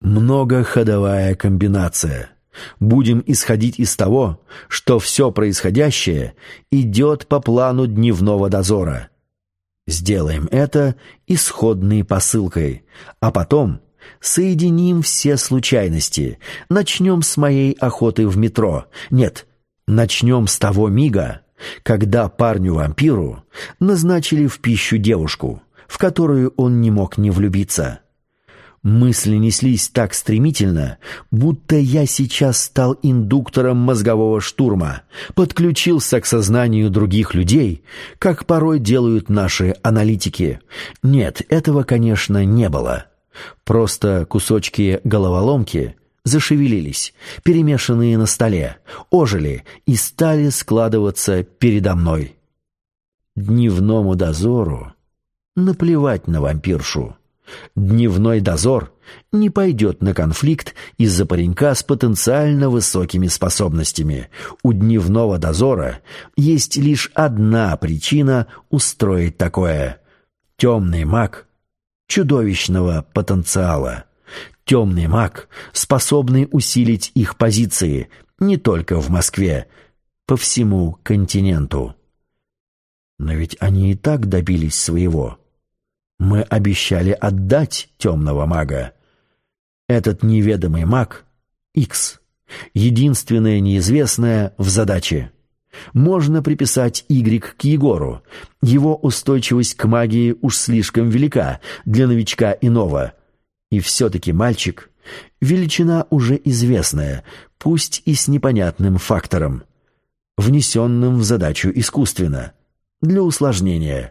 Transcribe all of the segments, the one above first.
Многоходовая комбинация. Будем исходить из того, что все происходящее идет по плану дневного дозора. Сделаем это исходной посылкой, а потом соединим все случайности. Начнем с моей охоты в метро. Нет, начнем с того мига, когда парню-вампиру назначили в пищу девушку, в которую он не мог не влюбиться. Мысли неслись так стремительно, будто я сейчас стал индуктором мозгового штурма, подключился к сознанию других людей, как порой делают наши аналитики. Нет, этого, конечно, не было. Просто кусочки головоломки зашевелились, перемешанные на столе, ожили и стали складываться передо мной. Дневному дозору наплевать на вампиршу. Дневной дозор не пойдет на конфликт из-за паренька с потенциально высокими способностями. У дневного дозора есть лишь одна причина устроить такое. Темный маг чудовищного потенциала. Темный маг, способный усилить их позиции не только в Москве, по всему континенту. Но ведь они и так добились своего. Мы обещали отдать темного мага. Этот неведомый маг — Икс, единственное неизвестное в задаче. Можно приписать Y к Егору. Его устойчивость к магии уж слишком велика для новичка иного. И все-таки мальчик — величина уже известная, пусть и с непонятным фактором, внесенным в задачу искусственно, для усложнения.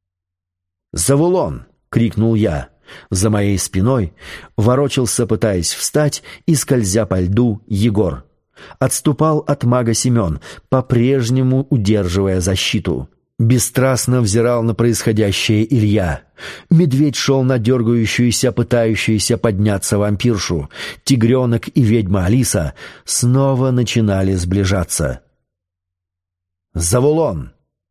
«Завулон!» — крикнул я. За моей спиной ворочался, пытаясь встать и скользя по льду, Егор. Отступал от мага Семен, по-прежнему удерживая защиту. Бесстрастно взирал на происходящее Илья. Медведь шел на дергающуюся, пытающуюся подняться вампиршу. Тигренок и ведьма Алиса снова начинали сближаться. «Завулон!»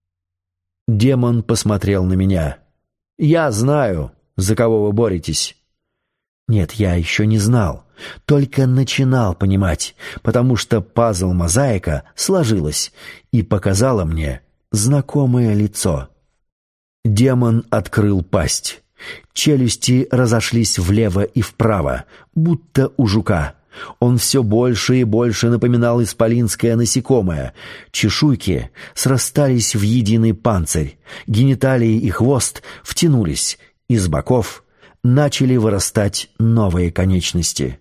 Демон посмотрел на меня. «Я знаю, за кого вы боретесь». Нет, я еще не знал, только начинал понимать, потому что пазл-мозаика сложилась и показала мне знакомое лицо. Демон открыл пасть. Челюсти разошлись влево и вправо, будто у жука. Он все больше и больше напоминал исполинское насекомое. Чешуйки срастались в единый панцирь, гениталии и хвост втянулись, из боков начали вырастать новые конечности.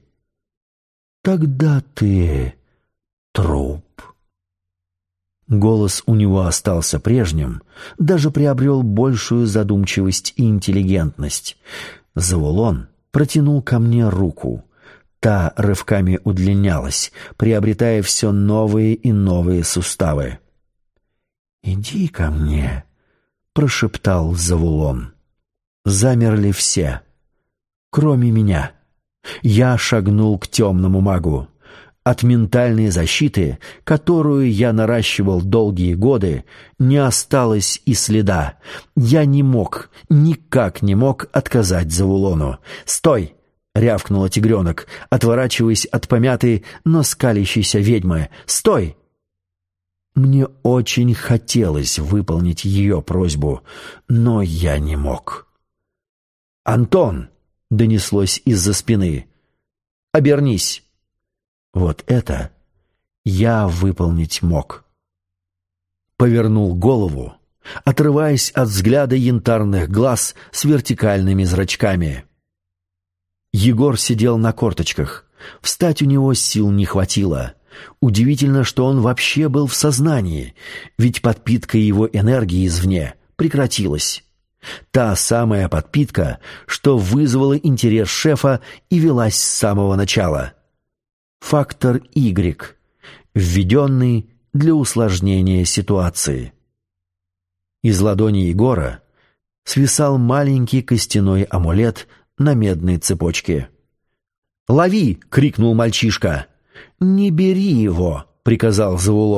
«Тогда ты труп». Голос у него остался прежним, даже приобрел большую задумчивость и интеллигентность. Завулон протянул ко мне руку. Та рывками удлинялась, приобретая все новые и новые суставы. «Иди ко мне», — прошептал Завулон. Замерли все, кроме меня. Я шагнул к темному магу. От ментальной защиты, которую я наращивал долгие годы, не осталось и следа. Я не мог, никак не мог отказать Завулону. «Стой!» — рявкнула тигренок, отворачиваясь от помятой, но скалящейся ведьмы. «Стой!» Мне очень хотелось выполнить ее просьбу, но я не мог. «Антон!» — донеслось из-за спины. «Обернись!» Вот это я выполнить мог. Повернул голову, отрываясь от взгляда янтарных глаз с вертикальными зрачками. Егор сидел на корточках. Встать у него сил не хватило. Удивительно, что он вообще был в сознании, ведь подпитка его энергии извне прекратилась. Та самая подпитка, что вызвала интерес шефа и велась с самого начала. Фактор Y, введенный для усложнения ситуации. Из ладони Егора свисал маленький костяной амулет на медной цепочке. «Лови!» — крикнул мальчишка. «Не бери его!» — приказал Завулон.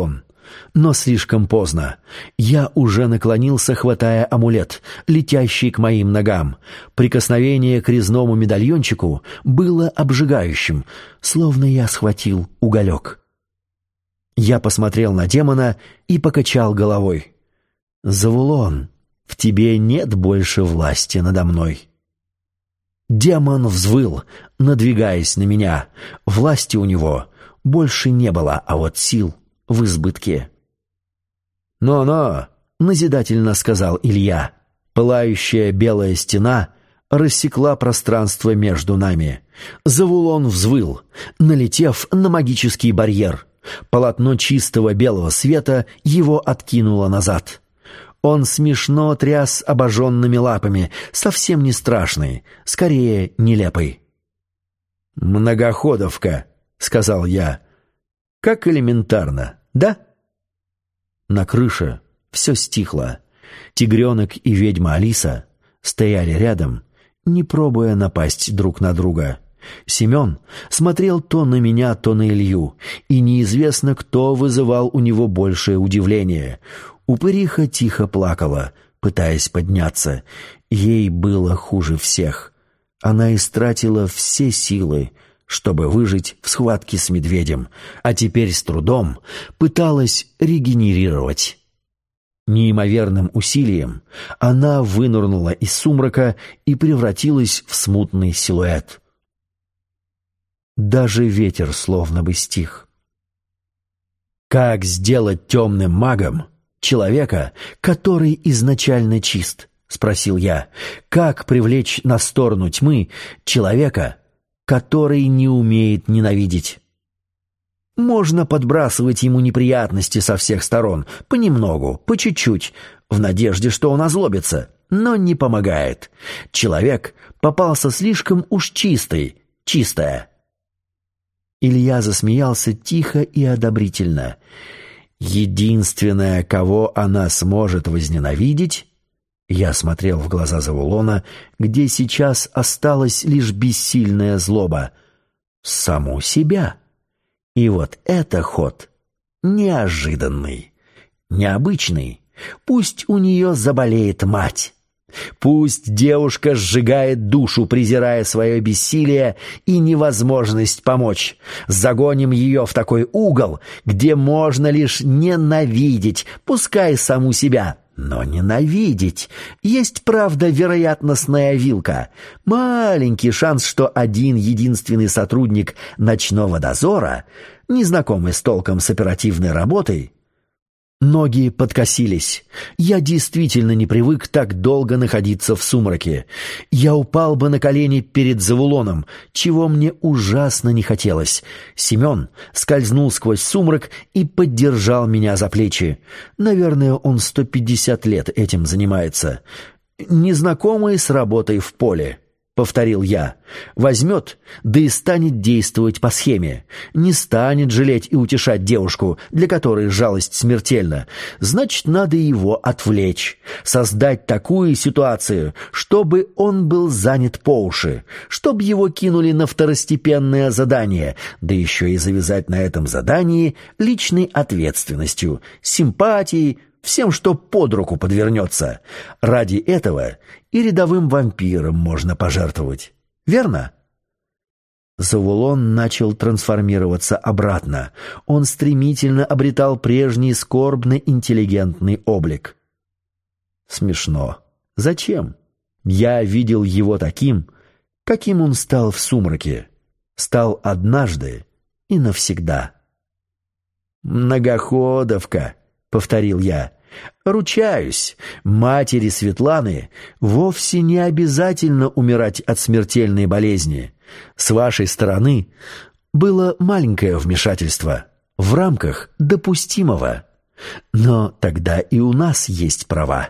Но слишком поздно. Я уже наклонился, хватая амулет, летящий к моим ногам. Прикосновение к резному медальончику было обжигающим, словно я схватил уголек. Я посмотрел на демона и покачал головой. «Завулон, в тебе нет больше власти надо мной». Демон взвыл, надвигаясь на меня. Власти у него больше не было, а вот сил в избытке. «Но-но», — назидательно сказал Илья. Пылающая белая стена рассекла пространство между нами. Завулон взвыл, налетев на магический барьер. Полотно чистого белого света его откинуло назад. Он смешно тряс обожженными лапами, совсем не страшный, скорее нелепый. «Многоходовка», — сказал я. «Как элементарно, да?» На крыше все стихло. Тигренок и ведьма Алиса стояли рядом, не пробуя напасть друг на друга. Семен смотрел то на меня, то на Илью, и неизвестно, кто вызывал у него большее удивление. Упыриха тихо плакала, пытаясь подняться. Ей было хуже всех. Она истратила все силы, чтобы выжить в схватке с медведем, а теперь с трудом пыталась регенерировать. Неимоверным усилием она вынырнула из сумрака и превратилась в смутный силуэт. Даже ветер словно бы стих. Как сделать темным магом человека, который изначально чист? — спросил я. Как привлечь на сторону тьмы человека, который не умеет ненавидеть? Можно подбрасывать ему неприятности со всех сторон, понемногу, по чуть-чуть, в надежде, что он озлобится, но не помогает. Человек попался слишком уж чистая. Илья засмеялся тихо и одобрительно. Единственное, кого она сможет возненавидеть... Я смотрел в глаза Завулона, где сейчас осталась лишь бессильная злоба. Саму себя. И вот это ход неожиданный, необычный. Пусть у нее заболеет мать. Пусть девушка сжигает душу, презирая свое бессилие и невозможность помочь. Загоним ее в такой угол, где можно лишь ненавидеть, пускай саму себя. Но ненавидеть. Есть, правда, вероятностная вилка. Маленький шанс, что один единственный сотрудник ночного дозора, незнакомый с толком с оперативной работой... Ноги подкосились. Я действительно не привык так долго находиться в сумраке. Я упал бы на колени перед Завулоном, чего мне ужасно не хотелось. Семен скользнул сквозь сумрак и поддержал меня за плечи. Наверное, он 150 лет этим занимается. Незнакомый с работой в поле. — повторил я. «Возьмет, да и станет действовать по схеме. Не станет жалеть и утешать девушку, для которой жалость смертельна. Значит, надо его отвлечь, создать такую ситуацию, чтобы он был занят по уши, чтобы его кинули на второстепенное задание, да еще и завязать на этом задании личной ответственностью, симпатией, всем, что под руку подвернется. Ради этого и рядовым вампиром можно пожертвовать. Верно?» Завулон начал трансформироваться обратно. Он стремительно обретал прежний скорбно-интеллигентный облик. Смешно. Зачем? Я видел его таким, каким он стал в сумраке. Стал однажды и навсегда. «Многоходовка», — повторил я. «Ручаюсь, матери Светланы вовсе не обязательно умирать от смертельной болезни. С вашей стороны было маленькое вмешательство в рамках допустимого. Но тогда и у нас есть права».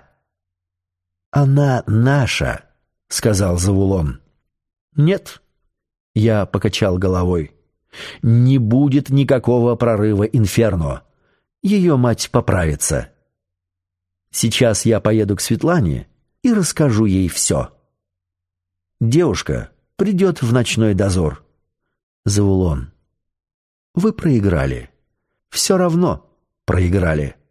«Она наша», — сказал Завулон. «Нет», — я покачал головой. «Не будет никакого прорыва Инферно. Ее мать поправится. Сейчас я поеду к Светлане и расскажу ей все. Девушка придет в ночной дозор. Завулон, вы проиграли. Все равно проиграли.